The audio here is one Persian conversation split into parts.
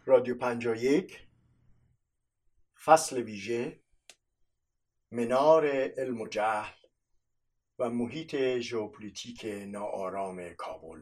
رادیو 51 فصل ویژه منار علم و جهل و محیط ژئوپلیتیک ناآرام کابل،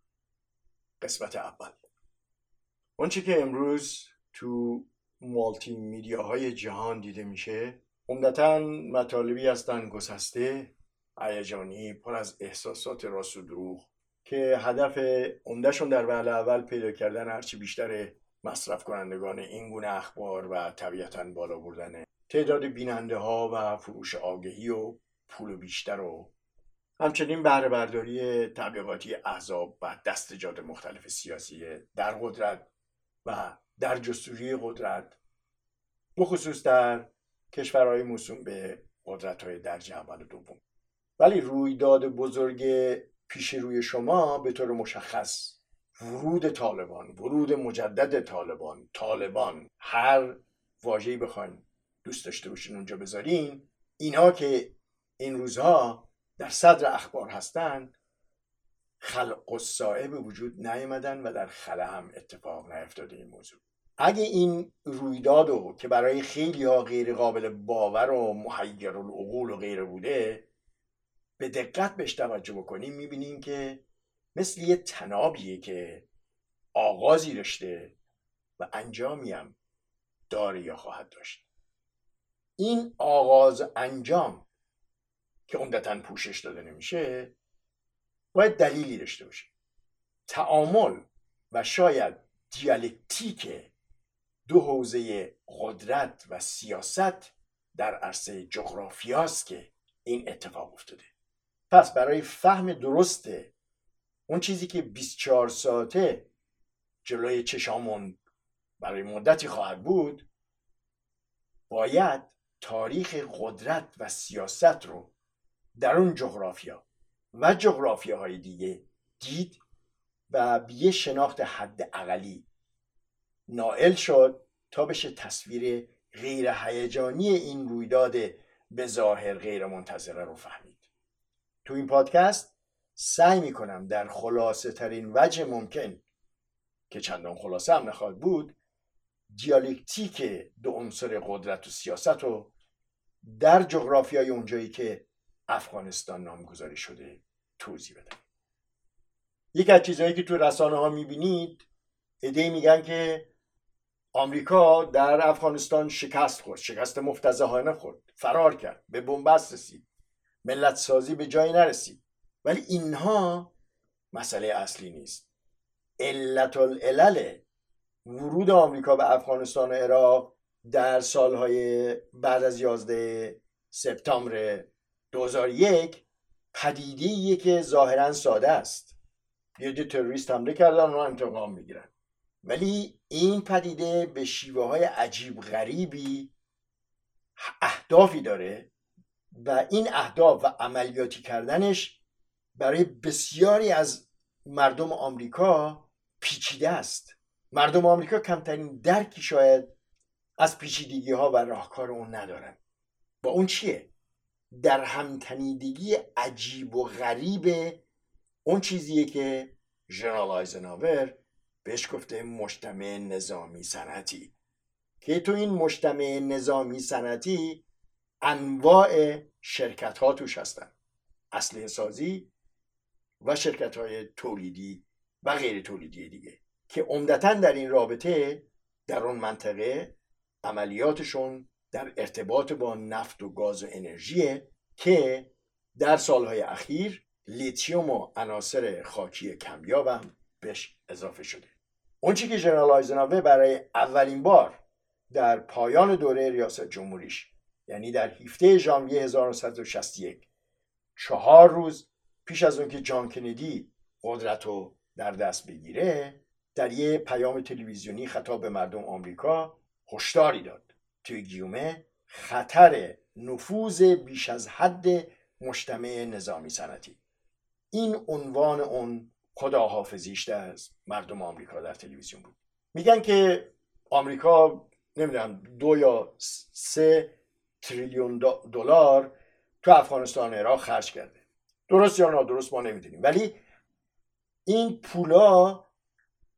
قسمت اول. اونچه که امروز تو مالتی میدیاهای جهان دیده میشه عمدتاً مطالبی هستن گسسته، هیجانی، پر از احساسات راست و دروغ که هدف عمدهشون در وهله اول پیدا کردن هرچی بیشتر مصرف کنندگان این گونه اخبار و طبیعتاً بالا بردن تعداد بیننده ها و فروش آگهی و پول بیشتر و همچنین بهره برداری تبلیغاتی احزاب و دستجات مختلف سیاسی در قدرت و در جستجوی قدرت، بخصوص در کشورهای موسوم به قدرت‌های درجه اول و دوم. ولی رویداد بزرگ پیش روی شما به طور مشخص ورود طالبان، ورود مجدد طالبان، هر واژه‌ای بخواین دوست داشته باشین اونجا بذارین، اینا که این روزها در صدر اخبار هستن، خلق الساعه به وجود نیامدن و در خلا هم اتفاق نیفتاده این موضوع. اگه این رویدادو که برای خیلی ها غیر قابل باور و محیر العقول و غیره بوده، به دقت بهش توجه بکنیم میبینیم که مثل یه تنابیه که آغازی داشته و انجامی هم داره یا خواهد داشت. این آغاز انجام که عمدتاً پوشش داده نمیشه باید دلیلی داشته باشه. تعامل و شاید دیالکتیک دو حوزه قدرت و سیاست در عرصه جغرافیاست که این اتفاق افتاده. پس برای فهم درست اون چیزی که 24 ساعته جلوی چشامون برای مدتی خواهد بود، باید تاریخ قدرت و سیاست رو در اون جغرافیا و جغرافیاهای دیگه دید و به یه شناخت حداقلی نائل شد تا بشه تصویر غیر هیجانی این رویداد به ظاهر غیر منتظره رو فهمید. تو این پادکست سعی میکنم در خلاصه ترین وجه ممکن که چندان خلاصه هم نخواهد بود، دیالکتیک دو عنصر قدرت و سیاست رو در جغرافیای اونجایی که افغانستان نامگذاری شده توضیح بدم. یکی از چیزهایی که تو رسانه ها میبینید، عده‌ای میگن که آمریکا در افغانستان شکست خورد، شکست مفتضحانه خورد، فرار کرد، به بنبست رسید، ملت سازی به جایی نرسید. ولی اینها مسئله اصلی نیست. علت العلل ورود آمریکا به افغانستان و عراق در سالهای بعد از 11 سپتامبر 2001 پدیده‌ایه که ظاهراً ساده است. یه تروریست حمله کردن و انتقام میگیرن. ولی این پدیده به شیوه های عجیب غریبی اهدافی داره و این اهداف و عملیاتی کردنش برای بسیاری از مردم آمریکا پیچیده است. مردم آمریکا کمترین درکی شاید از پیچیدگی ها و راهکار اون ندارن. با اون چیه؟ در همتنیدگی عجیب و غریب اون چیزیه که ژنرال آیزنهاور بهش گفته مجتمع نظامی صنعتی، که تو این مجتمع نظامی صنعتی انواع شرکت ها توش هستن، اسلحه سازی و شرکت های تولیدی و غیر تولیدی دیگه، که عمدتاً در این رابطه در اون منطقه عملیاتشون در ارتباط با نفت و گاز و انرژیه که در سالهای اخیر لیتیوم و عناصر خاکی کمیاب هم بهش اضافه شده. اون چی که ژنرال آیزنهاور برای اولین بار در پایان دوره ریاست جمهوریش، یعنی در 17 ژانویه 1961، 4 روز پیش از اون که جان کندی قدرت رو در دست بگیره، در یه پیام تلویزیونی خطاب به مردم آمریکا هشداری داد، توی گیومه خطر نفوذ بیش از حد مجتمع نظامی صنعتی. این عنوان اون خداحافظیش از مردم آمریکا در تلویزیون بود. میگن که آمریکا نمیدونم 2 یا 3 تریلیون دلار تو افغانستان و عراق خرج کرده. درست یا نادرست ما نمیدونیم، ولی این پولا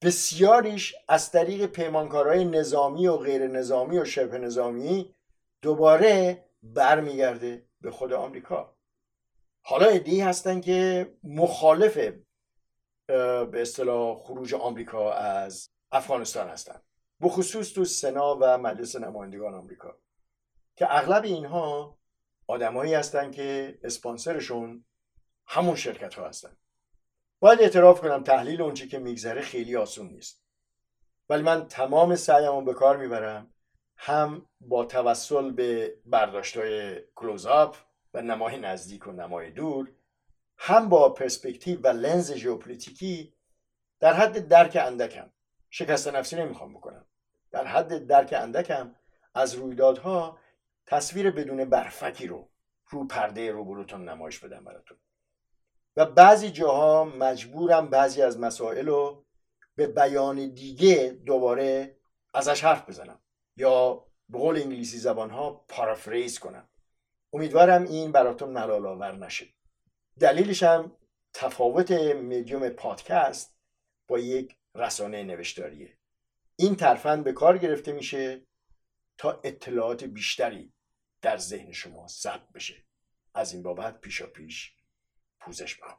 بسیاریش از طریق پیمانکارهای نظامی و غیر نظامی و شبه نظامی دوباره برمیگرده به خود آمریکا. حالا عده‌ای هستن که مخالف به اصطلاح خروج آمریکا از افغانستان هستن، به خصوص تو سنا و مجلس نمایندگان آمریکا، که اغلب اینها آدمایی هستن که اسپانسرشون همون شرکت ها هستن. باید اعتراف کنم تحلیل اونچه که میگذره خیلی آسون نیست، ولی من تمام سعیمو به کار میبرم، هم با توسل به برداشت‌های کلوزآپ و نمای نزدیک و نمای دور، هم با پرسپکتیو و لنز ژئوپلیتیکی در حد درک اندکم، شکست نفسی نمیخوام بکنم، در حد درک اندکم از رویدادها تصویر بدون برفکی رو پرده روبروتون نمایش بدم براتون. و بعضی جاها مجبورم بعضی از مسائل رو به بیان دیگه دوباره ازش حرف بزنم یا به قول انگلیسی زبانها پارافریز کنم. امیدوارم این براتون ملال آور نشه. دلیلش هم تفاوت مدیوم پادکست با یک رسانه نوشتاریه. این ترفند به کار گرفته میشه تا اطلاعات بیشتری در ذهن شما ثبت بشه. از این بابت پیشاپیش پوزش میخوام.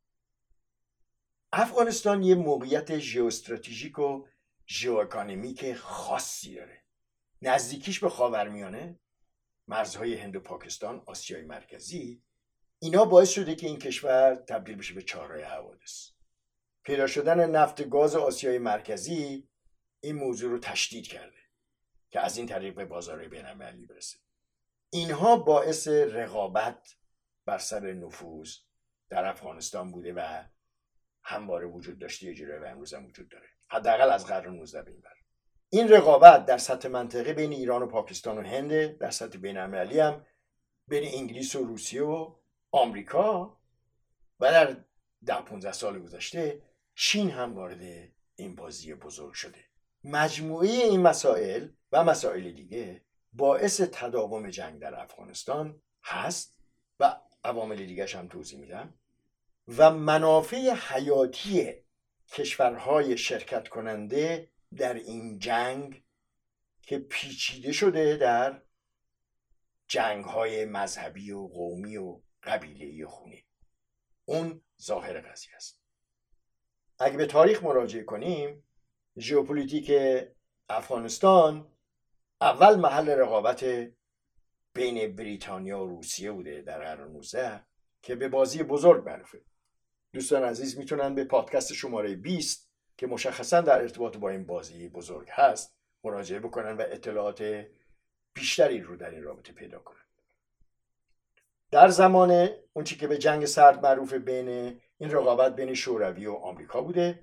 افغانستان یه موقعیت ژئواستراتژیک و ژئواکانومیک خاصی داره. نزدیکیش به خاورمیانه، مرزهای هند و پاکستان، آسیای مرکزی، اینا باعث شده که این کشور تبدیل بشه به چهارراه حوادث. پیدا شدن نفت گاز آسیای مرکزی این موضوع رو تشدید کرده که از این طریق به بازارهای بین‌المللی برسه. اینها باعث رقابت بر سر نفوذ در افغانستان بوده و همواره وجود داشته، اجرای و امروز هم وجود داره، حداقل از قرن 19 به این ور. این رقابت در سطح منطقه بین ایران و پاکستان و هند، در سطح بین‌المللی هم بین انگلیس و روسیه و آمریکا، و در 10-15 سال گذشته چین هم وارد این بازی بزرگ شده. مجموعه این مسائل و مسائل دیگه باعث تداوم جنگ در افغانستان هست و عوامل دیگه هم توضیح میدم، و منافع حیاتی کشورهای شرکت کننده در این جنگ که پیچیده شده در جنگ‌های مذهبی و قومی و قبیله‌ای خونی. اون ظاهر قضیه است. اگه به تاریخ مراجعه کنیم، ژئوپلیتیک افغانستان اول محل رقابت بین بریتانیا و روسیه بوده در قرن 19 که به بازی بزرگ معروفه. دوستان عزیز میتونن به پادکست شماره 20 که مشخصا در ارتباط با این بازی بزرگ هست مراجعه بکنن و اطلاعات بیشتری رو در این رابطه پیدا کنن. در زمان اون چی که به جنگ سرد معروفه، بین این رقابت بین شوروی و آمریکا بوده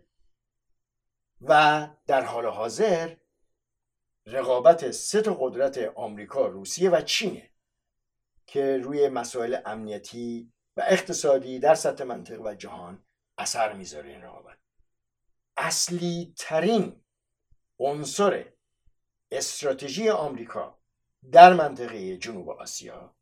و در حال حاضر رقابت سه تا قدرت آمریکا، روسیه و چینه که روی مسائل امنیتی و اقتصادی در سطح منطقه و جهان اثر میذاره. این رقابت اصلی ترین عنصر استراتژی آمریکا در منطقه جنوب آسیا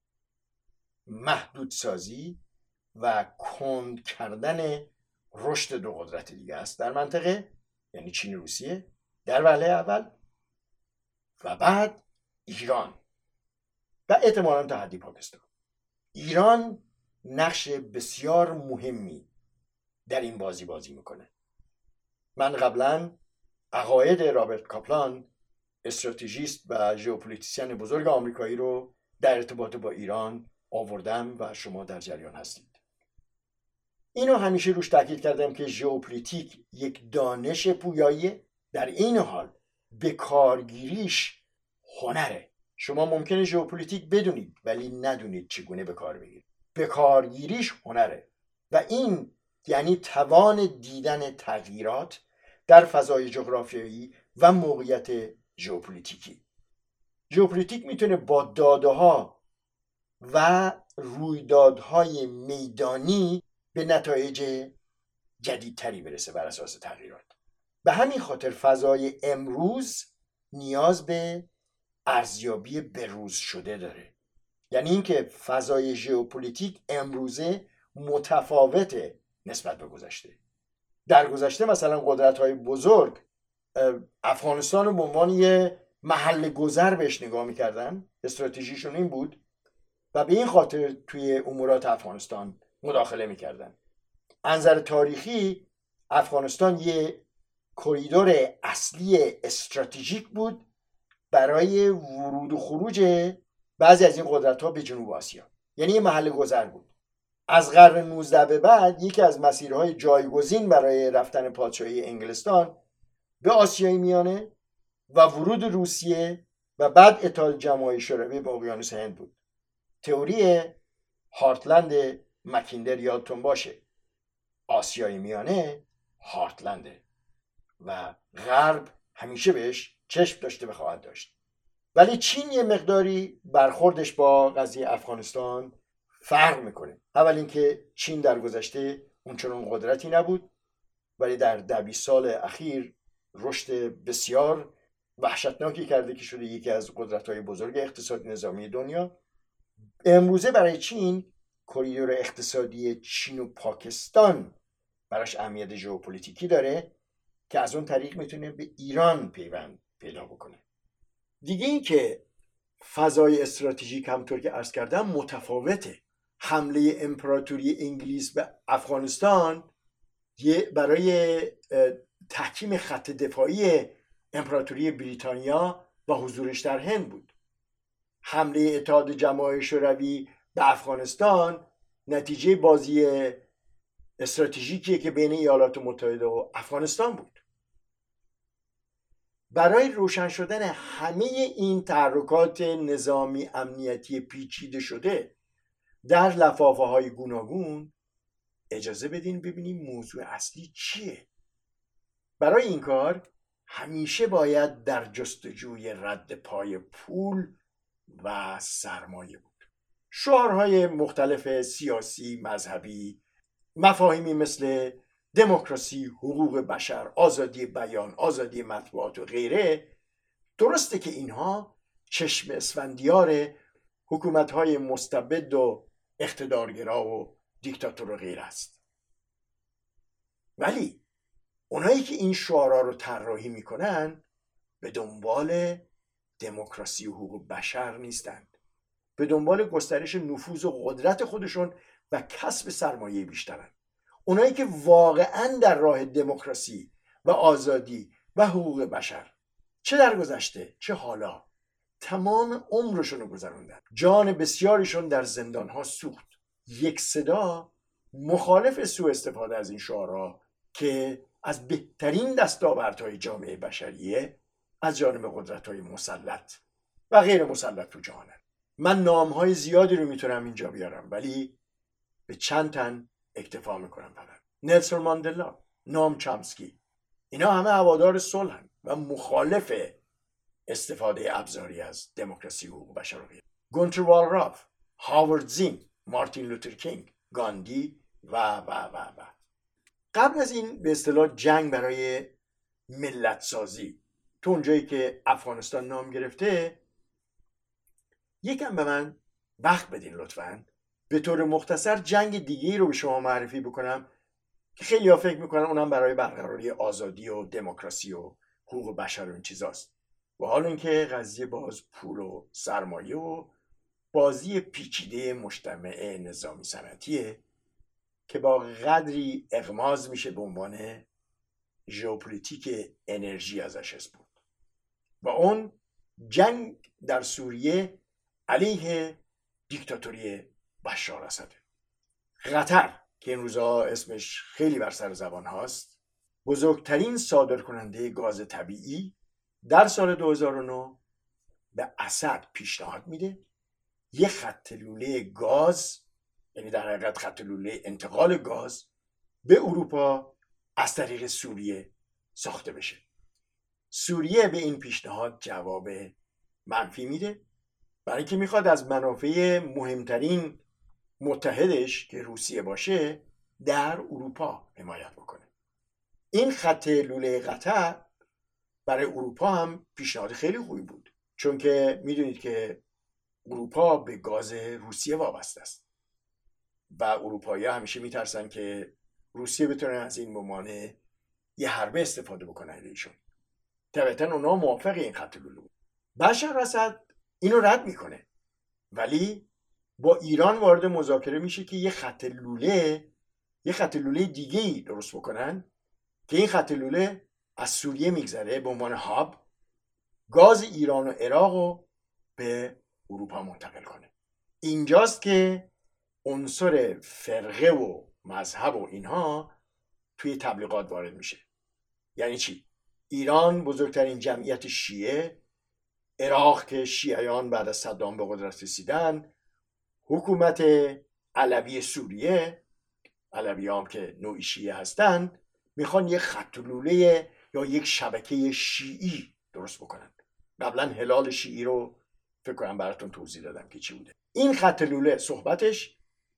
محدودسازی و کند کردن رشد دو قدرت دیگه است در منطقه، یعنی چین و روسیه در وهله اول، و بعد ایران و احتمالاً تا حدی پاکستان. ایران نقش بسیار مهمی در این بازی میکنه. من قبلا عقاید رابرت کاپلان، استراتژیست و ژئوپلیتیسین بزرگ آمریکایی رو در ارتباط با ایران آوردم و شما در جریان هستید. اینو همیشه روش تاکید کردم که ژئوپلیتیک یک دانش پویاییه، در این حال به کارگیریش هنره. شما ممکنه ژئوپلیتیک بدونید ولی ندونید چگونه به کار بگیرید. به کارگیریش هنره و این یعنی توان دیدن تغییرات در فضای جغرافیایی و موقعیت ژئوپلیتیکی. ژئوپلیتیک میتونه با داده‌ها و رویدادهای میدانی به نتایج جدیدتری برسه بر اساس تغییرات. به همین خاطر فضای امروز نیاز به ارزیابی بروز شده داره. یعنی اینکه فضای ژئوپلیتیک امروزه متفاوته نسبت به گذشته. در گذشته مثلا قدرت‌های بزرگ افغانستان رو به عنوان یه محل گذر بهش نگاه می‌کردن، استراتژیشون این بود و به این خاطر توی امورات افغانستان مداخله می‌کردن. از نظر تاریخی افغانستان یه کریدور اصلی استراتژیک بود برای ورود و خروج بعضی از این قدرت‌ها به جنوب آسیا، یعنی یه محل گذر بود. از قرن 19 به بعد یکی از مسیرهای جایگزین برای رفتن پادشاهی انگلستان به آسیای میانه و ورود روسیه و بعد اتحاد جماهیر شوروی به اقیانوس هند بود. تئوری هارتلند مکیندر یادتون باشه، آسیای میانه هارتلنده و غرب همیشه بهش چشم داشته و خواهد داشت. ولی چین یه مقداری برخوردش با قضیه افغانستان فرق میکنه. اول اینکه چین در گذشته اونچنان قدرتی نبود، ولی در 20 سال اخیر رشد بسیار وحشتناکی کرده که شده یکی از قدرت‌های بزرگ اقتصادی نظامی دنیا. امروزه برای چین کریدور اقتصادی چین و پاکستان براش اهمیت ژئوپلیتیکی داره که از اون طریق میتونه به ایران پیوند پیدا بکنه. دیگه این که فضای استراتژیک همطور که عرض کردم متفاوته. حمله امپراتوری انگلیس به افغانستان برای تحکیم خط دفاعی امپراتوری بریتانیا و حضورش در هند بود. حمله اتحاد جماهیر شوروی به افغانستان نتیجه بازی استراتژیکیه که بین ایالات متحده و افغانستان بود. برای روشن شدن همه این تحرکات نظامی امنیتی پیچیده شده در لفافه های گوناگون اجازه بدین ببینیم موضوع اصلی چیه. برای این کار همیشه باید در جستجوی رد پای پول و سرمایه بود. شعارهای مختلف سیاسی، مذهبی، مفاهیمی مثل دموکراسی، حقوق بشر، آزادی بیان، آزادی مطبوعات و غیره، درسته که اینها چشم اسفندیار حکومت‌های مستبد و اقتدارگرا و دیکتاتور و غیره است. ولی اونایی که این شعارها رو طراحی میکنن به دنبال دموکراسی و حقوق بشر نیستند، به دنبال گسترش نفوذ و قدرت خودشون و کسب سرمایه بیشترن. اونایی که واقعا در راه دموکراسی و آزادی و حقوق بشر چه در گذشته چه حالا تمام عمرشون رو گذروندن، جان بسیاریشون در زندانها سوخت. یک صدا مخالف سوء استفاده از این شعارها که از بهترین دستاوردهای جامعه بشریه از جانب قدرت‌های مسلط و غیر مسلط تو جهانن. من نام‌های زیادی رو میتونم اینجا بیارم ولی به چند تن اکتفا میکنم. فقط نلسون ماندلا، نام چامسکی، اینا همه هوادار صلحن و مخالف استفاده ابزاری از دموکراسی و حقوق بشر و غیره. گونتر والراف، هاوارد زین، مارتین لوتر کینگ، گاندی و. قبل از این به اصطلاح جنگ برای ملت سازی تو اونجایی که افغانستان نام گرفته، یکم به من وقت بدین لطفاً به طور مختصر جنگ دیگه‌ای رو به شما معرفی بکنم که خیلی ها فکر میکنن اونم برای برقراری آزادی و دموکراسی و حقوق بشر و این چیزاست، و حال اینکه قضیه باز پول و سرمایه و بازی پیچیده مجتمع نظامی صنعتیه که با قدری اغماض میشه به عنوان ژئوپلیتیک انرژی ازش اسم برد. و اون جنگ در سوریه علیه دیکتاتوری بشار اسد. قطر که این روزها اسمش خیلی بر سر زبان هاست، بزرگترین صادرکننده گاز طبیعی در سال 2009 به اسد پیشنهاد میده یه خط لوله گاز، یعنی در حقیقت خط لوله انتقال گاز به اروپا از طریق سوریه ساخته بشه. سوریه به این پیشنهاد جواب منفی میده، برای اینکه میخواد از منافع مهمترین متحدش که روسیه باشه در اروپا حمایت بکنه. این خط لوله قطر برای اروپا هم پیشنهاد خیلی خوبی بود، چون که میدونید که اروپا به گاز روسیه وابسته است و اروپایی‌ها همیشه میترسن که روسیه بتونه از این ممانع یه حربه استفاده بکنه ایشون. طبعا اونا موافق این خط لوله بود. بشار اسد اینو رد میکنه، ولی با ایران وارد مذاکره میشه که یه خط لوله دیگه ای درست بکنن که این خط لوله از سوریه میگذره به عنوان هاب، گاز ایران و عراق رو به اروپا منتقل کنه. اینجاست که عنصر فرقه و مذهب و اینها توی تبلیغات وارد میشه. یعنی چی؟ ایران بزرگترین جمعیت شیعه، عراق که شیعیان بعد از صدام به قدرت رسیدن، حکومت علوی سوریه، علویام که نوعی شیعه هستن، میخوان یک خط لوله یا یک شبکه شیعی درست بکنن. قبلا هلال شیعی رو فکر کنم براتون توضیح دادم که چی بوده. این خط لوله صحبتش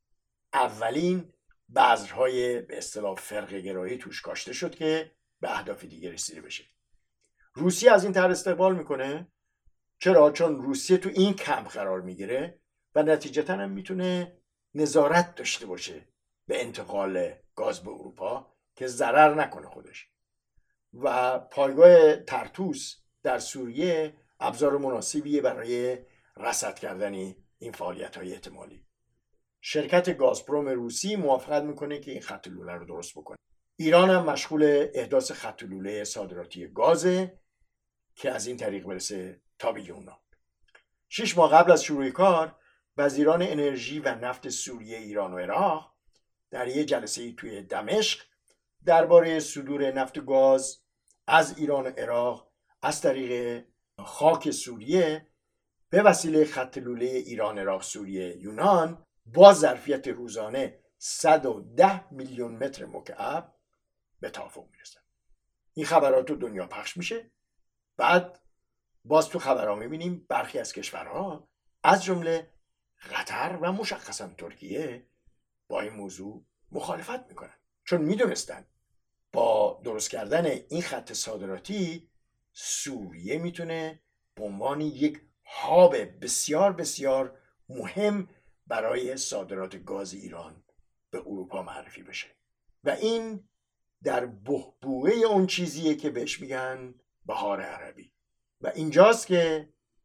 اولین بذرهای به اصطلاح فرقه گرایی توش کاشته شد که به اهداف دیگه رسیده بشه. روسیه از این طرح استقبال میکنه. چرا؟ چون روسیه تو این کمپ قرار میگیره و نتیجتا هم میتونه نظارت داشته باشه به انتقال گاز به اروپا که ضرر نکنه خودش. و پایگاه ترتوس در سوریه ابزار مناسبیه برای رصد کردن این فعالیت‌های احتمالی. شرکت گازپروم روسی موافقت میکنه که این خط لوله رو درست بکنه. ایران هم مشغول احداث خط لوله صادراتی گازه که از این طریق برسه تا به یونان. 6 ماه قبل از شروع کار وزیران انرژی و نفت سوریه، ایران و عراق در یک جلسه توی دمشق درباره صدور نفت و گاز از ایران و عراق از طریق خاک سوریه به وسیله خط لوله ایران، عراق، سوریه، یونان با ظرفیت روزانه 110 میلیون متر مکعب به توافق میرسن. این خبرات تو دنیا پخش میشه. بعد باز تو خبرها میبینیم برخی از کشورها از جمله قطر و مشخصا ترکیه با این موضوع مخالفت میکنن، چون میدونستن با درست کردن این خط صادراتی سوریه میتونه به عنوان یک هاب بسیار بسیار مهم برای صادرات گاز ایران به اروپا معرفی بشه. و این در بحبوحه اون چیزیه که بهش میگن بهار عربی. و اینجاست که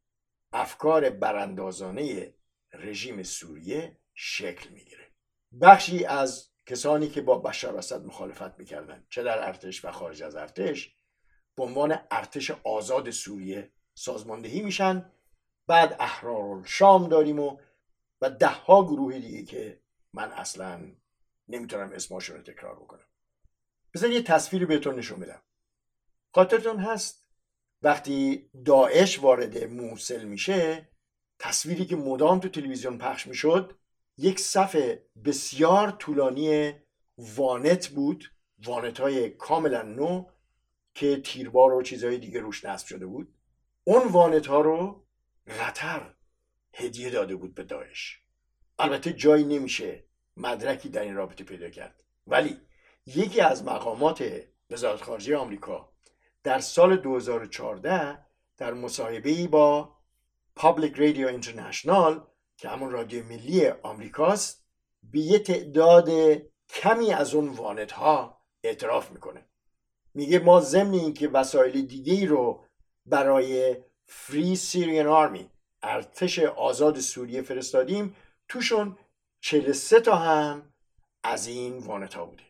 افکار براندازانه رژیم سوریه شکل میگیره. بخشی از کسانی که با بشار اسد مخالفت میکردن، چه در ارتش و خارج از ارتش، به عنوان ارتش آزاد سوریه سازماندهی میشن. بعد احرارالشام داریم و ده ها گروه دیگه که من اصلا نمیتونم اسمشون رو تکرار بکنم. بذار یه تصویری بهتون نشون بدم. خاطرتون هست وقتی داعش وارد موصل میشه، تصویری که مدام تو تلویزیون پخش میشد یک صف بسیار طولانی وانت بود، وانت های کاملا نو که تیربار و چیزهای دیگه روش نصب شده بود. اون وانت ها رو قطر هدیه داده بود به داعش. البته جایی نمیشه مدرکی در این رابطه پیدا کرد، ولی یکی از مقامات وزارت خارجه آمریکا در سال 2014 در مصاحبه‌ای با Public Radio International که همون رادیو ملی آمریکاست به یه تعداد کمی از اون وانت ها اعتراف میکنه. میگه ما ضمن اینکه وسایل دیگه‌ای رو برای Free Syrian Army، ارتش آزاد سوریه فرستادیم، توشون 43 تا هم از این وانت ها بوده.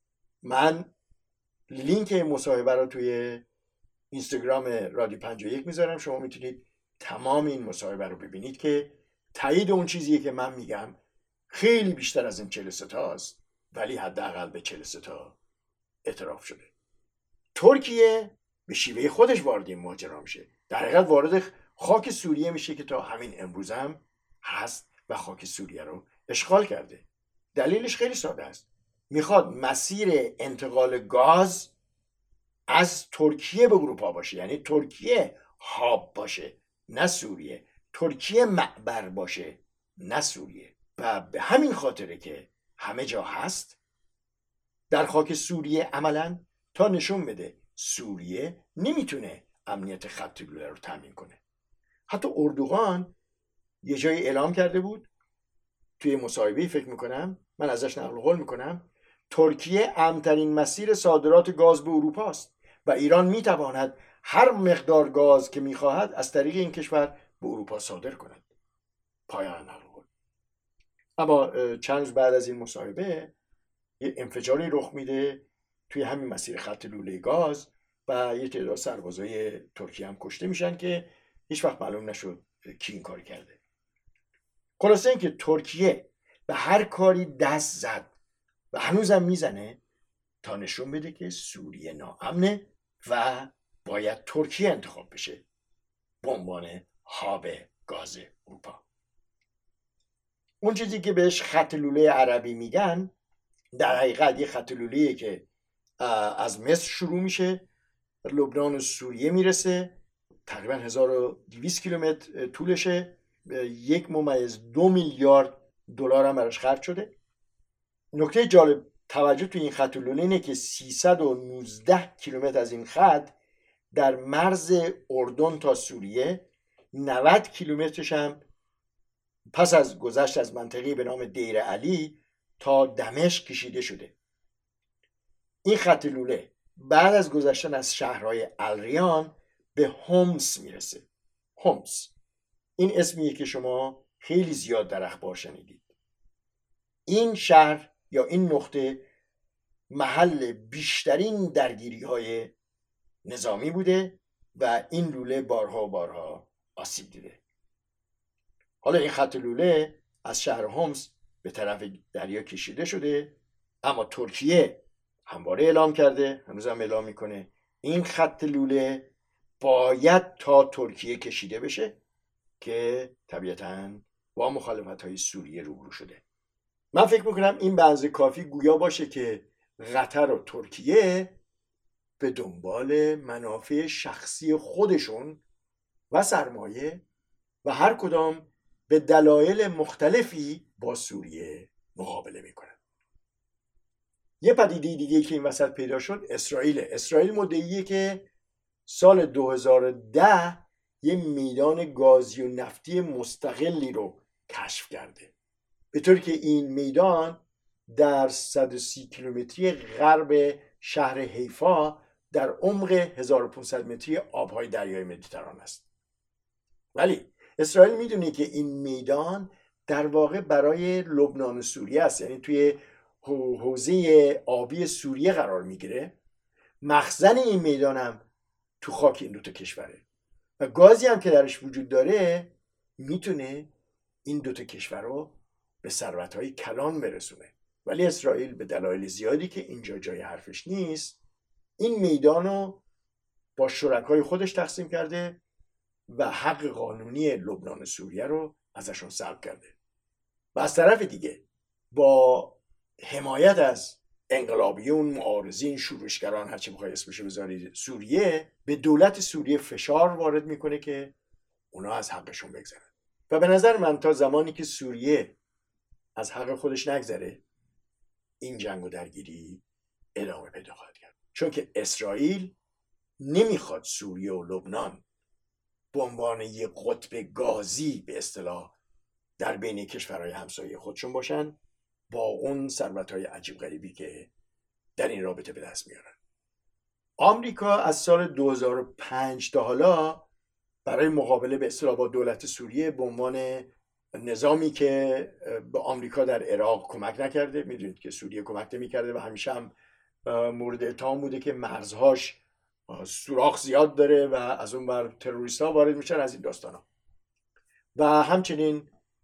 من لینک مصاحبه رو توی اینستاگرام رادیو 51 میذارم. شما میتونید تمام این مصاحبه رو ببینید که تایید اون چیزیه که من میگم خیلی بیشتر از این 43 تا است، ولی حداقل به 43 تا اعتراف شده. ترکیه به شیوه خودش وارد این ماجرا میشه. در حقیقت وارد خاک سوریه میشه که تا همین امروز هم هست و خاک سوریه رو اشغال کرده. دلیلش خیلی ساده است. میخواد مسیر انتقال گاز از ترکیه به اروپا باشه، یعنی ترکیه هاب باشه نه سوریه، ترکیه معبر باشه نه سوریه. و به همین خاطره که همه جا هست در خاک سوریه عملاً تا نشون بده سوریه نمیتونه امنیت خط لوله رو تامین کنه. حتی اردوغان یه جایی اعلام کرده بود توی مصاحبه‌ای، فکر میکنم من ازش نقل قول میکنم، ترکیه امن‌ترین مسیر صادرات گاز به اروپا است و ایران میتواند هر مقدار گاز که میخواهد از طریق این کشور به اروپا صادر کند. پایان نقل قول. اما چند روز بعد از این مصاحبه یه انفجاری رخ میده توی همین مسیر خط لوله گاز و یه تعداد سربازای ترکیه هم کشته میشن که هیچ وقت معلوم نشد کی این کار کرده. خلاصه اینکه ترکیه به هر کاری دست زد و هنوزم میزنه تا نشون بده که سوریه ناامنه و باید ترکیه انتخاب بشه به عنوان هاب گاز اروپا. اون چیزی که بهش خط لوله عربی میگن در حقیقت یه خط لوله‌ایه که از مصر شروع میشه، لبنان و سوریه میرسه، تقریبا 1200 کیلومتر طولشه، 1.2 میلیارد دلار هم براش خرج شده. نکته جالب توجه تو این خط لوله اینه که 319 کیلومتر از این خط در مرز اردن تا سوریه، 90 کیلومترش هم پس از گذشت از منطقه به نام دیر علی تا دمشق کشیده شده. این خط لوله بعد از گذشتن از شهرهای الریان به حمص میرسه. حمص این اسمیه که شما خیلی زیاد در اخبار شنیدید. این شهر یا این نقطه محل بیشترین درگیری های نظامی بوده و این لوله بارها و بارها آسیب دیده. حالا این خط لوله از شهر حمص به طرف دریا کشیده شده، اما ترکیه همواره اعلام کرده، هنوز هم اعلام میکنه این خط لوله باید تا ترکیه کشیده بشه که طبیعتاً با مخالفت‌های سوریه روبرو شده. من فکر میکنم این بحث کافی گویا باشه که قطر و ترکیه به دنبال منافع شخصی خودشون و سرمایه و هر کدام به دلایل مختلفی با سوریه مقابله میکنن. یه پدیده دیگه که این وسط پیدا شد اسرائیل مدعیه که سال 2010 یه میدان گازی و نفتی مستقلی رو کشف کرده، به طوری که این میدان در 130 کیلومتری غرب شهر حیفا در عمق 1500 متری آبهای دریای مدیترانه است. ولی اسرائیل میدونه که این میدان در واقع برای لبنان و سوریه است، یعنی توی حوزه آبی سوریه قرار میگیره. مخزن این میدان هم تو خاک این دوتا کشوره و گازی هم که درش وجود داره میتونه این دوتا کشور رو به ثروت‌های کلان برسونه. ولی اسرائیل به دلایل زیادی که اینجا جای حرفش نیست این میدان رو با شرکای خودش تقسیم کرده و حق قانونی لبنان و سوریه رو ازشون سلب کرده و از طرف دیگه با حمایت از انقلابیون، معارضین، شورشگران، هرچی بخوای اسمشو بذاری، سوریه به دولت سوریه فشار وارد میکنه که اونا از حقشون بگذرن. و به نظر من تا زمانی که سوریه از حق خودش نگذره این جنگ و درگیری ادامه پیدا خواهد کرد، چون که اسرائیل نمیخواد سوریه و لبنان به عنوان یک قطب گازی به اصطلاح در بین کشورهای همسایه خودشون باشن با اون ثروت‌های عجیب غریبی که در این رابطه به دست میارن. آمریکا از سال 2005 تا حالا برای مقابله به اصطلاح با دولت سوریه به عنوان نظامی که به آمریکا در عراق کمک نکرده، میدونید که سوریه کمک نمی‌کرده و همیشه هم مورد اتهام بوده که مرزهاش سوراخ زیاد داره و از اون بر تروریست‌ها وارد میشن، از این داستانا، و همچنین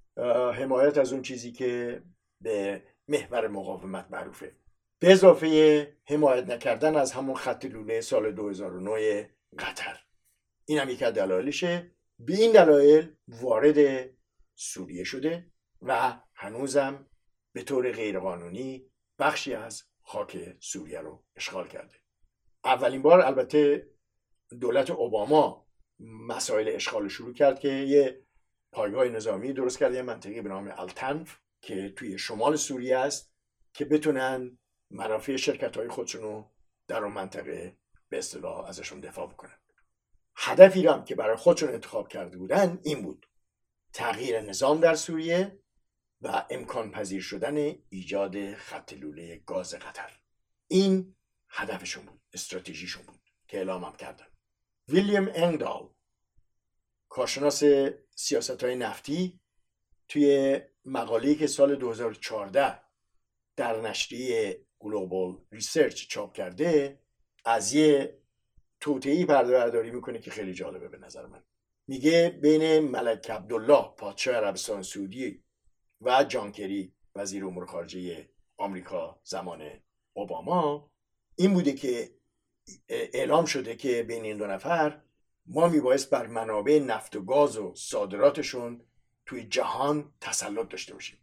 حمایت از اون چیزی که به محور مقاومت معروفه، به اضافه حمایت نکردن از همون خط لوله سال 2009 قطر. این هم یکی از دلایلشه. به این دلایل وارد سوریه شده و هنوزم به طور غیرقانونی بخشی از خاک سوریه رو اشغال کرده. اولین بار البته دولت اوباما مسائل اشغال شروع کرد که یه پایگاه نظامی درست کرد، یه منطقه به نام التنف که توی شمال سوریه است که بتونن منافع شرکت‌های خودشون رو در اون منطقه به اصطلاح ازشون دفاع بکنن. هدفی هم که برای خودشون انتخاب کرده بودن این بود: تغییر نظام در سوریه و امکان پذیر شدن ایجاد خط لوله گاز قطر. این هدفشون بود، استراتژیشون بود که اعلامم کردن. ویلیام انگدال، کارشناس سیاست‌های نفتی، توی مقاله‌ای که سال 2014 در نشریه گلوبال ریسرچ چاپ کرده، از یه توطئه‌ای پرده برداری میکنه که خیلی جالبه به نظر من. میگه بین ملک عبدالله پادشاه عربستان سعودی و جان کری وزیر امور خارجه آمریکا زمان اوباما این بوده که اعلام شده که بین این دو نفر ما میبایست بر منابع نفت و گاز و صادراتشون توی جهان تسلط داشته باشیم.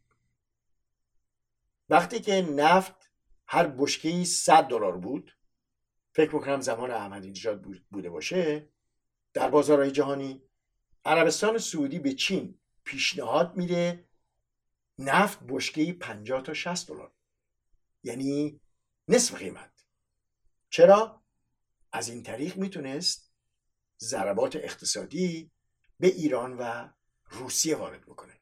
وقتی که نفت هر بشکه‌ای $100 بود، فکر میکنم زمان احمدی‌نژاد بوده باشه، در بازارهای جهانی عربستان سعودی به چین پیشنهاد میده نفت بشکه‌ای $50 تا $60، یعنی نصف قیمت. چرا؟ از این طریق میتونست ضربات اقتصادی به ایران و روسیه وارد بکنه.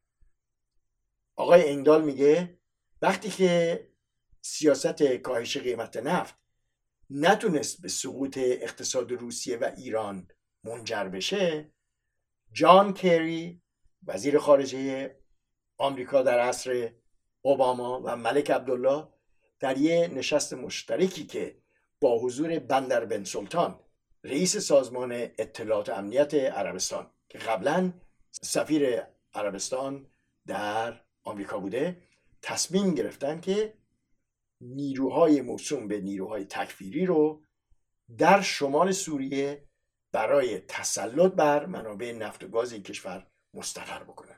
آقای انگدال میگه وقتی که سیاست کاهش قیمت نفت نتونست به سقوط اقتصاد روسیه و ایران منجر بشه، جان کری وزیر خارجه آمریکا در عصر اوباما و ملک عبدالله در یه نشست مشترکی که با حضور بندر بن سلطان رئیس سازمان اطلاعات امنیت عربستان که قبلا سفیر عربستان در آمریکا بوده، تصمیم گرفتن که نیروهای موسوم به نیروهای تکفیری رو در شمال سوریه برای تسلط بر منابع نفت و گاز این کشور مستقر بکنند.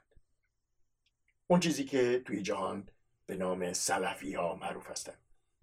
اون چیزی که توی جهان به نام سلفی ها معروف هستند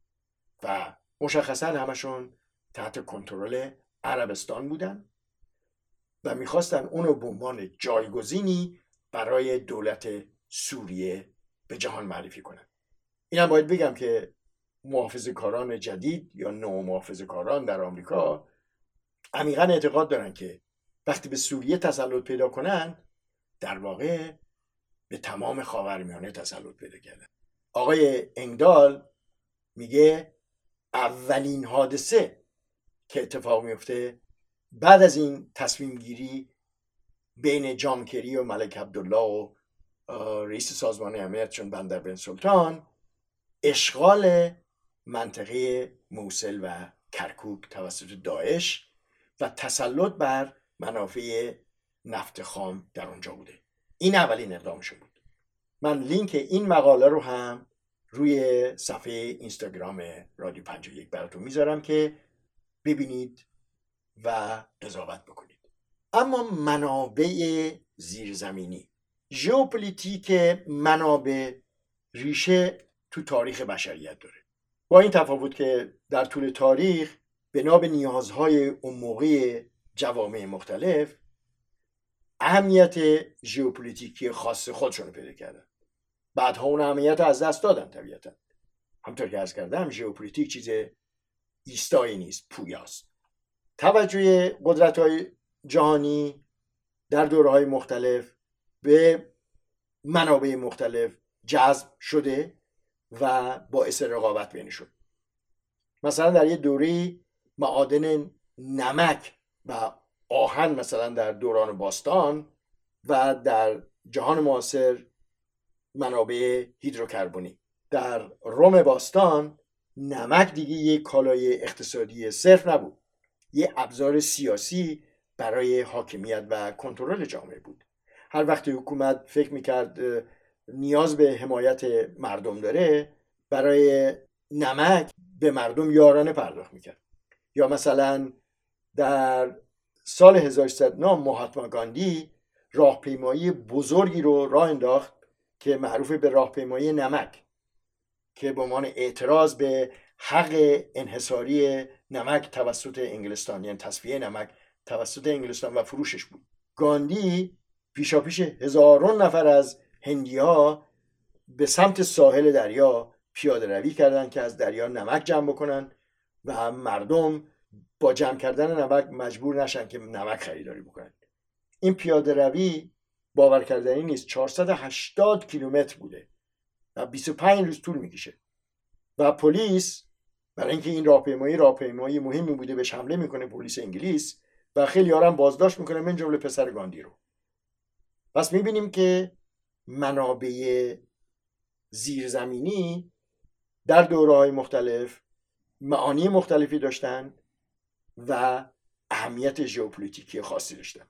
و مشخصا همشون تحت کنترل عربستان بودن و میخواستن اونو به عنوان جایگزینی برای دولت سوریه به جهان معرفی کنن. اینم باید بگم که محافظه‌کاران جدید یا نو محافظه‌کاران در آمریکا عمیقاً اعتقاد دارن که وقتی به سوریه تسلط پیدا کنن در واقع به تمام خاورمیانه تسلط پیدا کردن. آقای انگدال میگه اولین حادثه که اتفاق میفته بعد از این تصمیم گیری بین جان کری و ملک عبدالله و رئیس سازمان امنیت چون بندر بن سلطان، اشغال منطقه موصل و کرکوک توسط داعش و تسلط بر منافع نفت خام در اونجا بوده. این اولین اقدامشون بود. من لینک این مقاله رو هم روی صفحه اینستاگرام رادیو 51 براتون میذارم که ببینید و قضاوت بکنید. اما منابع زیرزمینی، ژئوپلیتیک منابع ریشه تو تاریخ بشریت داره، با این تفاوت که در طول تاریخ بنا به نیازهای اون موقع جوامع مختلف اهمیت ژئوپلیتیکی خاص خودشون رو پیدا کردن. بعدها اون اهمیت رو از دست دادن طبیعتا. همطور که عرض کردم ژئوپلیتیک چیز ایستایی نیست، پویاست. توجه قدرت‌های جهانی در دوره‌های مختلف به منابع مختلف جذب شده و باعث رقابت بینشون. مثلا در یه دوره معادن نمک و آهن مثلا در دوران باستان و در جهان معاصر منابع هیدروکربنی. در روم باستان نمک دیگه یک کالای اقتصادی صرف نبود، یه ابزار سیاسی برای حاکمیت و کنترل جامعه بود. هر وقتی حکومت فکر میکرد نیاز به حمایت مردم داره، برای نمک به مردم یارانه پرداخت میکرد. یا مثلا در سال 1309 مهاتما گاندی راهپیمایی بزرگی رو راه انداخت که معروف به راهپیمایی نمک، که به عنوان اعتراض به حق انحصاری نمک توسط انگلستان، یعنی تصفیه نمک توسط انگلستان و فروشش بود. گاندی پیشاپیش هزاران نفر از هندی‌ها به سمت ساحل دریا پیاده روی کردند که از دریا نمک جمع بکنن و مردم با جمع کردن نمک مجبور نشن که نمک خریداری بکنن. این پیاده روی باور کردنی نیست، 480 کیلومتر بوده و 25 روز طول میکشه و پلیس برای اینکه این راهپیمایی مهمی بوده بهش حمله میکنه پلیس انگلیس و خیلی هم بازداشت میکنه من جمله پسر گاندی رو. پس میبینیم که منابع زیرزمینی در دوره‌های مختلف معانی مختلفی داشتن و اهمیت ژئوپلیتیکی خاصی داشتن.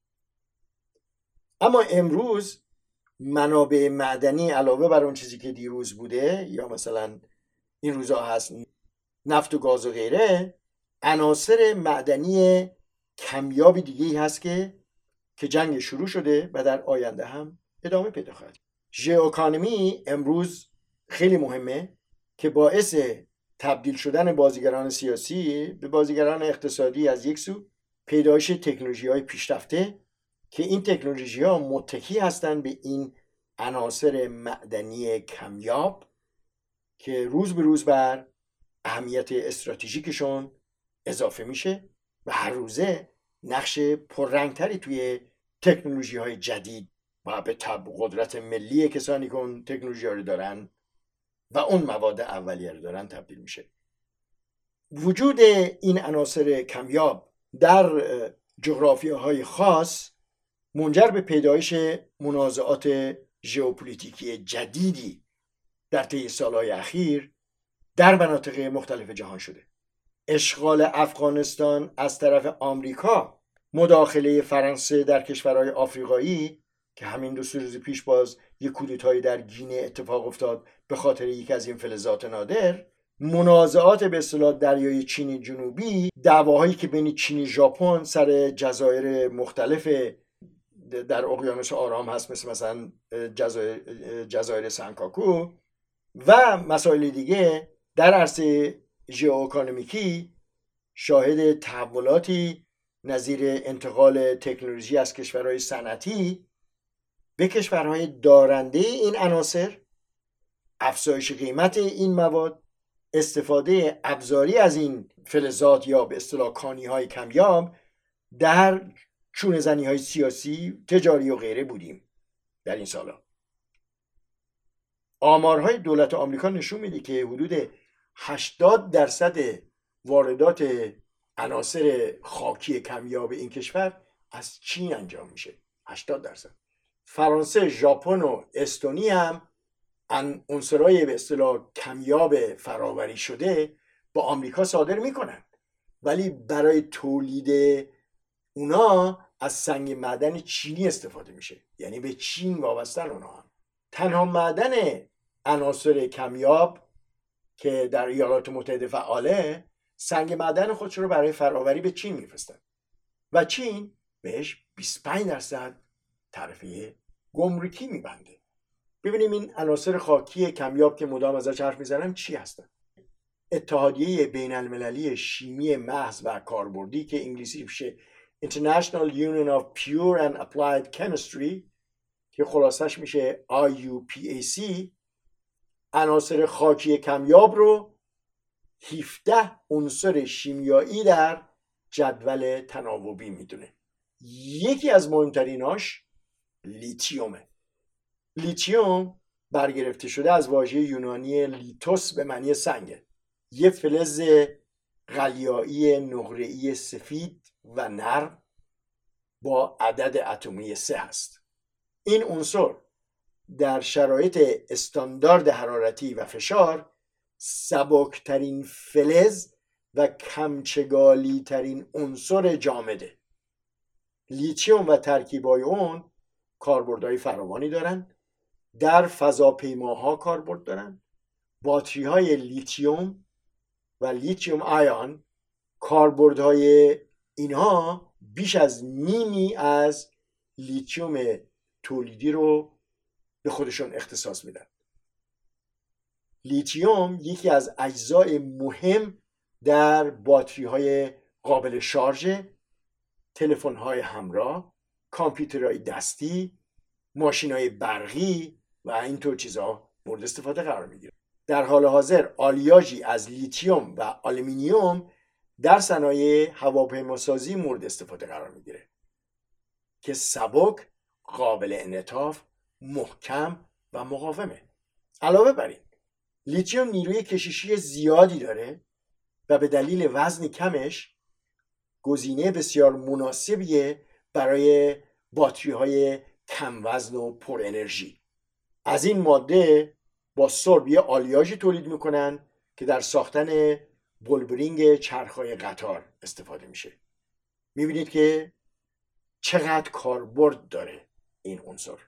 اما امروز منابع معدنی علاوه بر اون چیزی که دیروز بوده یا مثلا این روزا هست نفت و گاز و غیره، عناصر معدنی کمیابی دیگه هست که جنگ شروع شده و در آینده هم ادامه پیدا خواهد. ژئواکانومی امروز خیلی مهمه که باعث تبدیل شدن بازیگران سیاسی به بازیگران اقتصادی از یک سو، پیدایش تکنولوژی‌های پیشرفته که این تکنولوژی‌ها متکی هستند به این عناصر معدنی کمیاب که روز به روز بر اهمیت استراتژیکشون اضافه میشه و هر روزه نقش پررنگتری توی تکنولوژی‌های جدید و به تبع قدرت ملی کسانی که اون تکنولوژی‌ها رو دارن و اون مواد اولیه رو دارن تبدیل میشه. وجود این عناصر کمیاب در جغرافیاهای خاص منجر به پیدایش منازعات ژئوپلیتیکی جدیدی در طی سالهای اخیر در مناطق مختلف جهان شده. اشغال افغانستان از طرف آمریکا، مداخله فرانسه در کشورهای آفریقایی که همین 2 روز پیش باز یک کودتایی در گینه اتفاق افتاد به خاطر یکی از این فلزات نادر، منازعات به اصطلاح دریای چین جنوبی، دعواهایی که بین چین و ژاپن سر جزایر مختلف در اقیانوس آرام هست مثلا جزایر سنکاکو و مسائل دیگه در عرصه ژئواکانومیکی شاهد تحولاتی نظیر انتقال تکنولوژی از کشورهای صنعتی به کشورهای دارنده این عناصر، افزایش قیمت این مواد، استفاده ابزاری از این فلزات یا به اصطلاح کانی‌های کمیاب در چونه زنی‌های سیاسی، تجاری و غیره بودیم در این سالا. آمارهای دولت آمریکا نشون میده که حدود 80% واردات عناصر خاکی کمیاب این کشور از چین انجام میشه. 80%. فرانسه، ژاپن و استونی هم عنصرهای به اصطلاح کمیاب فراوری شده با آمریکا صادر میکنن، ولی برای تولید اونا از سنگ معدن چینی استفاده میشه، یعنی به چین وابستن اونا هم. تنها معدن عناصر کمیاب که در ایالات متحده فعاله، سنگ معدن خودش رو برای فراوری به چین میفرستن و چین بهش 25% تعرفه گمرکی میبنده. ببینیم این عناصر خاکی کمیاب که مدام ازش حرف میزنم چی هستن. اتحادیه بین المللی شیمی محض و کاربردی که انگلیسی میشه International Union of Pure and Applied Chemistry که خلاصش میشه IUPAC، عناصر خاکی کمیاب رو 17 عنصر شیمیایی در جدول تناوبی میدونه. یکی از مهمتریناش لیتیومه. لیتیوم برگرفته شده از واژه یونانی لیتوس به معنی سنگه. یه فلز قلیایی نقره‌ای سفید و نرم با عدد اتمی 3 هست. این عنصر در شرایط استاندارد حرارتی و فشار سبکترین فلز و کمچگالی ترین عنصر جامده. لیتیوم و ترکیبای اون کاربردهای فراوانی دارن. در فضاپیماها کاربرد دارن. باتری های لیتیوم و لیتیوم آیون کاربردهای اینها بیش از نیمی از لیتیوم تولیدی رو به خودشون اختصاص میدن. لیتیوم یکی از اجزای مهم در باتری های قابل شارژ، تلفن های همراه، کامپیوترهای دستی، ماشین های برقی و اینطور چیزها مورد استفاده قرار میگیره. در حال حاضر آلیاژی از لیتیوم و آلومینیوم در صنایع هواپیماسازی مورد استفاده قرار میگیره که سبک، قابل انعطاف، محکم و مقاومه. علاوه بر این لیتیوم نیروی کششی زیادی داره و به دلیل وزن کمش گزینه بسیار مناسبیه برای باتری های کم وزن و پر انرژی. از این ماده با سرب یه آلیاژی تولید میکنن که در ساختن بولبرینگ چرخهای قطار استفاده میشه. میبینید که چقدر کاربرد داره این عنصر.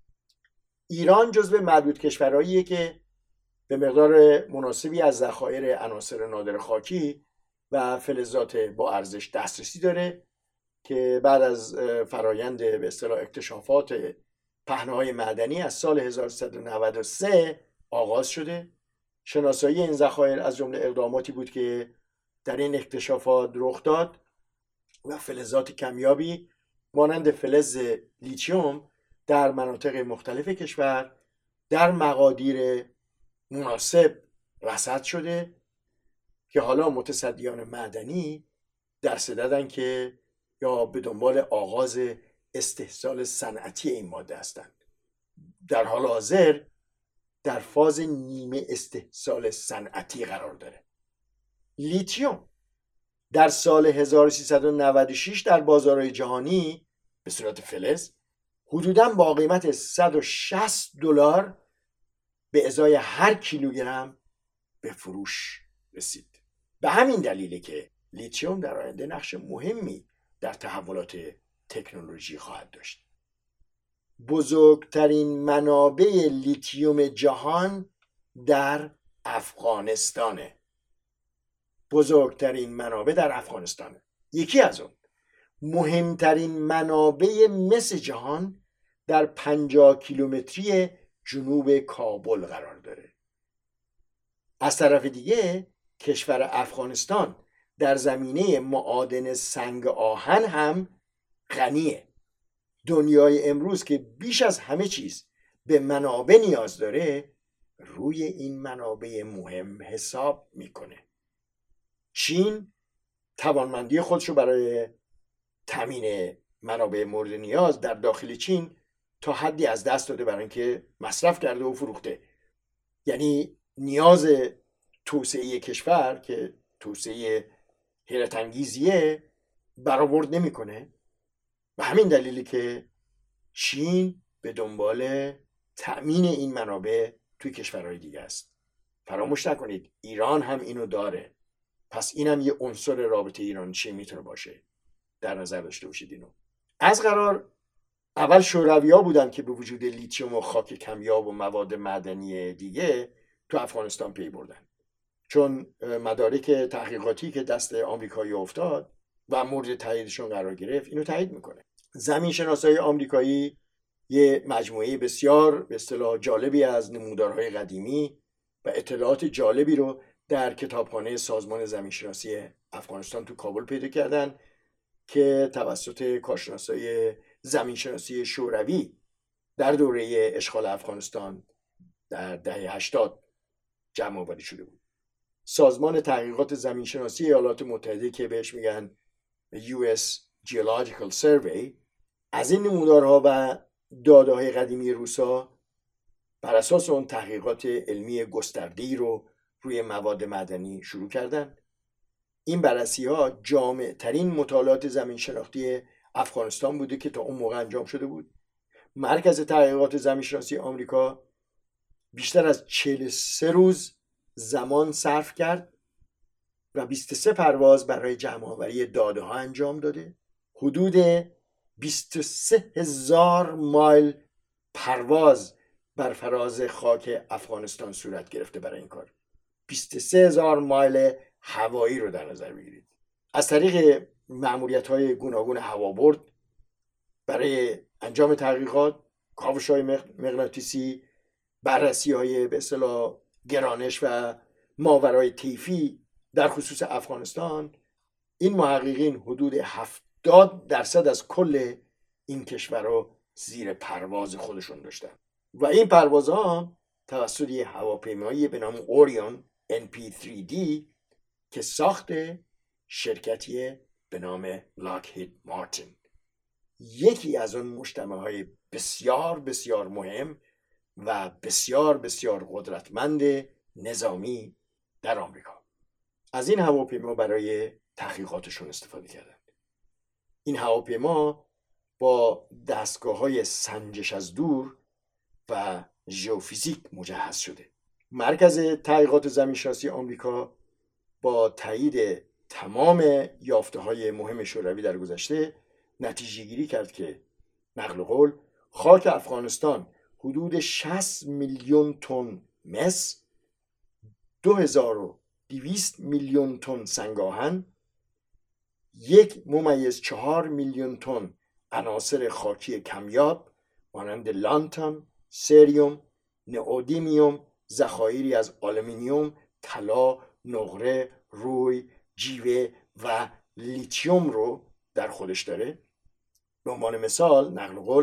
ایران جزو معدود کشورهاییه که به مقدار مناسبی از ذخایر عناصر نادر خاکی و فلزات با ارزش دسترسی داره که بعد از فرایند به اصطلاح اکتشافات پهنه‌های معدنی از سال 1393 آغاز شده. شناسایی این ذخایر از جمله اقداماتی بود که در این اکتشافات رخ داد و فلزات کمیابی مانند فلز لیتیوم در مناطق مختلف کشور در مقادیر مناسب رصد شده که حالا متصدیان معدنی در صددن که یا به دنبال آغاز استحصال صنعتی این ماده هستند. در حال حاضر در فاز نیمه استحصال صنعتی قرار داره. لیتیوم در سال 1396 در بازارهای جهانی به صورت فلز حدوداً با قیمت $160 به ازای هر کیلوگرم به فروش رسید. به همین دلیله که لیتیوم در آینده نقش مهمی در تحولات تکنولوژی خواهد داشت. بزرگترین منابع لیتیوم جهان در افغانستانه. بزرگترین منابع در افغانستانه. یکی از اون مهمترین منابع مس جهان در 50 کیلومتری جنوب کابل قرار داره. از طرف دیگه کشور افغانستان در زمینه معادن سنگ آهن هم غنیه. دنیای امروز که بیش از همه چیز به منابع نیاز داره روی این منابع مهم حساب میکنه. چین توانمندی خودشو برای تامین منابع مورد نیاز در داخل چین تا حدی از دست داده برای اینکه مصرف کرده و فروخته. یعنی نیاز توسعه کشور که توسعه حیرت انگیزیه برآورد نمیکنه. و همین دلیلی که چین به دنبال تأمین این منابع توی کشورهای دیگه است. فراموش نکنید ایران هم اینو داره. پس اینم یه عنصر رابطه ایران چین میتونه باشه. در نظر داشته باشید اینو. از قرار اول شوروی‌ها بودن که به وجود لیتیوم و خاک کمیاب و مواد معدنی دیگه تو افغانستان پی بردن. چون مدارک تحقیقاتی که دست آمریکایی افتاد و مورد تاییدشون قرار گرفت اینو تایید میکنه. زمین شناسای آمریکایی یه مجموعه بسیار به اصطلاح جالبی از نمودارهای قدیمی و اطلاعات جالبی رو در کتابخانه سازمان زمین شناسی افغانستان تو کابل پیدا کردن که توسط کارشناسای زمین شناسی شوروی در دوره اشغال افغانستان در دهه 80 جمع آوری شده بود. سازمان تحقیقات زمین شناسی ایالات متحده که بهش میگن US Geological Survey از این نمودارها و داده‌های قدیمی روسا بر اساس اون تحقیقات علمی گسترده‌ای رو روی مواد معدنی شروع کردن. این بررسی‌ها جامع ترین مطالعات زمین شناختی افغانستان بوده که تا اون موقع انجام شده بود. مرکز تحقیقات زمین شناسی آمریکا بیشتر از 43 روز زمان صرف کرد و 23 پرواز برای جمع‌آوری داده‌ها انجام داده. حدود 23,000 مایل پرواز بر فراز خاک افغانستان صورت گرفته برای این کار. 23,000 مایل هوایی رو در نظر بگیرید. از طریق مأموریت‌های گوناگون هوابرد برای انجام تحقیقات، کاوش‌های مغناطیسی، بررسی‌های به اصطلاح گرانش و ماورای طیفی در خصوص افغانستان، این محققین حدود 70% از کل این کشور رو زیر پرواز خودشون داشتن و این پروازها توسط یه هواپیمایی به نام اوریون NP3D که ساخت شرکتی به نام لاکهید مارتین، یکی از اون مجتمع‌های بسیار بسیار مهم و بسیار بسیار قدرتمند نظامی در آمریکا. از این هواپیما برای تحقیقاتشون استفاده کردند. این هواپیما با دستگاه‌های سنجش از دور و ژئوفیزیک مجهز شده. مرکز تحقیقات زمین‌شناسی آمریکا با تایید تمام یافته‌های مهم شوروی در گذشته نتیجه گیری کرد که نقل قول خاک افغانستان حدود 60 میلیون تن مس، 2200 میلیون تن سنگاهن، 1.4 میلیون تن عناصر خاکی کمیاب مانند لانتان، سریوم، نئودیمیوم، ذخایری از آلومینیوم، طلا، نقره، روی، جیوه و لیتیوم رو در خودش داره. به عنوان مثال نقل قول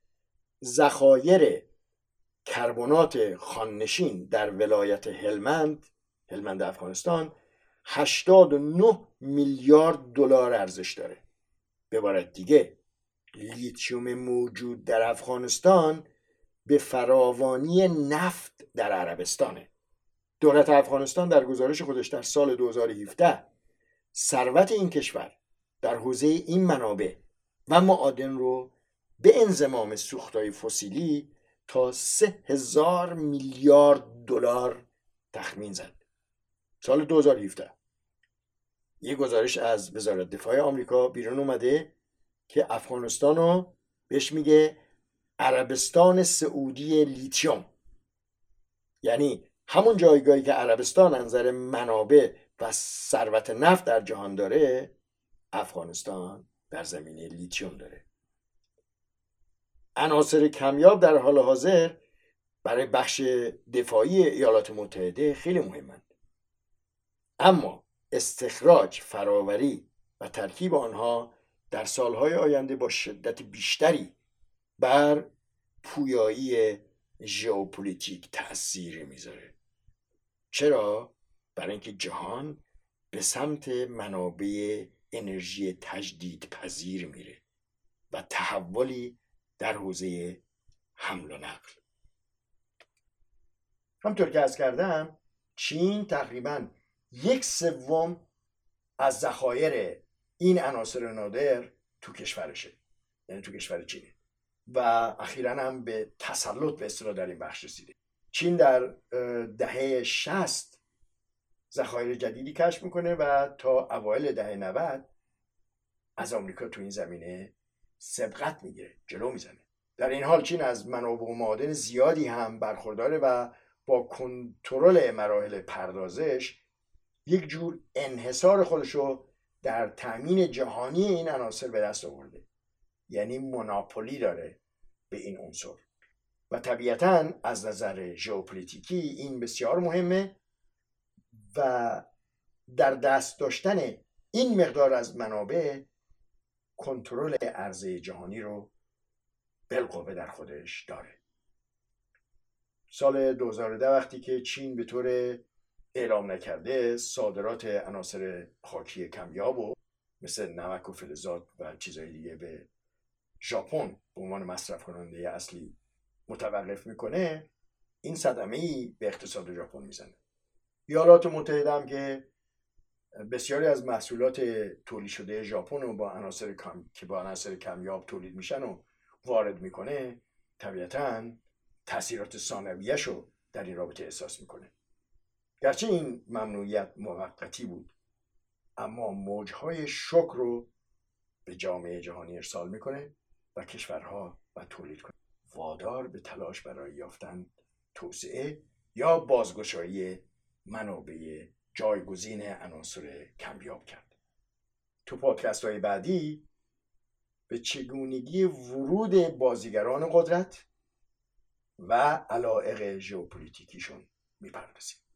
ذخایر کربنات خواننشین در ولایت هلمند افغانستان 89 میلیارد دلار ارزش داره. به عبارت دیگه لیتیوم موجود در افغانستان به فراوانی نفت در عربستانه. دولت افغانستان در گزارش خودش در سال 2017 ثروت این کشور در حوزه این منابع و معادن رو به انضمام سوختهای فسیلی تا 3000 میلیارد دلار تخمین زد. سال 2017 یه گزارش از وزارت دفاع آمریکا بیرون اومده که افغانستان رو بهش میگه عربستان سعودی لیتیوم، یعنی همون جایگاهی که عربستان از نظر منابع و ثروت نفت در جهان داره، افغانستان در زمینه لیتیوم داره. عناصر کمیاب در حال حاضر برای بخش دفاعی ایالات متحده خیلی مهمند، اما استخراج، فراوری و ترکیب آنها در سالهای آینده با شدت بیشتری بر پویایی ژئوپلیتیک تأثیر میذاره. چرا؟ برای اینکه جهان به سمت منابع انرژی تجدید پذیر میره و تحولی در حوزه حمل و نقل. همطور که عرض کردم چین تقریباً 1/3 از ذخایر این عناصر نادر تو کشورشه، یعنی تو کشور چینه و اخیراً هم به تسلط به اصطلاح در این بخش رسیده. چین در دهه 60 ذخایر جدیدی کشف میکنه و تا اوایل دهه 90 از آمریکا تو این زمینه سبقت میگیره، جلو میزنه. در این حال چین از منابع و معادن زیادی هم برخورداره و با کنترل مراحل پردازش یک جور انحصار خودشو در تأمین جهانی این عناصر به دست آورده، یعنی مونوپولی داره به این عنصر و طبیعتاً از نظر ژئوپلیتیکی این بسیار مهمه و در دست داشتن این مقدار از منابع کنترل عرضه جهانی رو بالقوه در خودش داره. سال 2010 وقتی که چین به طور اعلام نکرده صادرات عناصر خاکی کمیاب و مثل نمک و فلزات و چیزهای دیگه به ژاپن به عنوان مصرف کننده اصلی متوقف میکنه، این صدمه‌ای به اقتصاد ژاپن میزنه. ایالات متحده هم که بسیاری از محصولات تولید شده ژاپن رو با عناصر کمیاب تولید میشن و وارد میکنه، طبیعتاً تاثیرات ثانویه‌اش رو در این رابطه احساس میکنه. گرچه این ممنوعیت موقتی بود، اما موجهای شوک رو به جامعه جهانی ارسال میکنه و کشورها و تولید کنه وادار به تلاش برای یافتن توسعه یا بازگشایی منابع جایگزین عناصر کمیاب کرد. تو پادکست های بعدی به چگونگی ورود بازیگران قدرت و علایق ژئوپلیتیکیشون میپردازیم.